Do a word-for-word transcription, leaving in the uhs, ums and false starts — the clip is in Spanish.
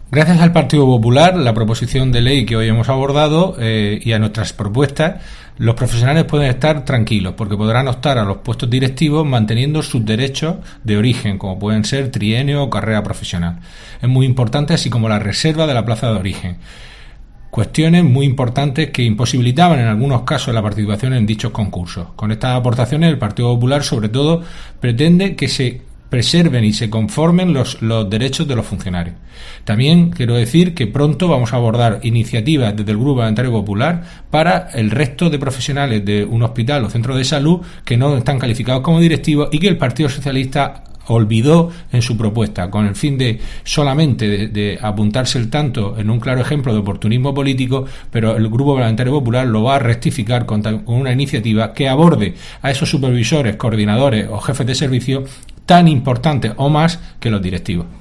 Gracias al Partido Popular, la proposición de ley que hoy hemos abordado eh, y a nuestras propuestas, los profesionales pueden estar tranquilos porque podrán optar a los puestos directivos manteniendo sus derechos de origen, como pueden ser trienio o carrera profesional. Es muy importante, así como la reserva de la plaza de origen. Cuestiones muy importantes que imposibilitaban en algunos casos la participación en dichos concursos. Con estas aportaciones, el Partido Popular, sobre todo, pretende que se preserven y se conformen los, los derechos de los funcionarios. También quiero decir que pronto vamos a abordar iniciativas desde el Grupo Parlamentario Popular para el resto de profesionales de un hospital o centro de salud que no están calificados como directivos y que el Partido Socialista olvidó en su propuesta, con el fin de solamente de, de apuntarse el tanto en un claro ejemplo de oportunismo político, pero el Grupo Parlamentario Popular lo va a rectificar con, con una iniciativa que aborde a esos supervisores, coordinadores o jefes de servicio tan importantes o más que los directivos.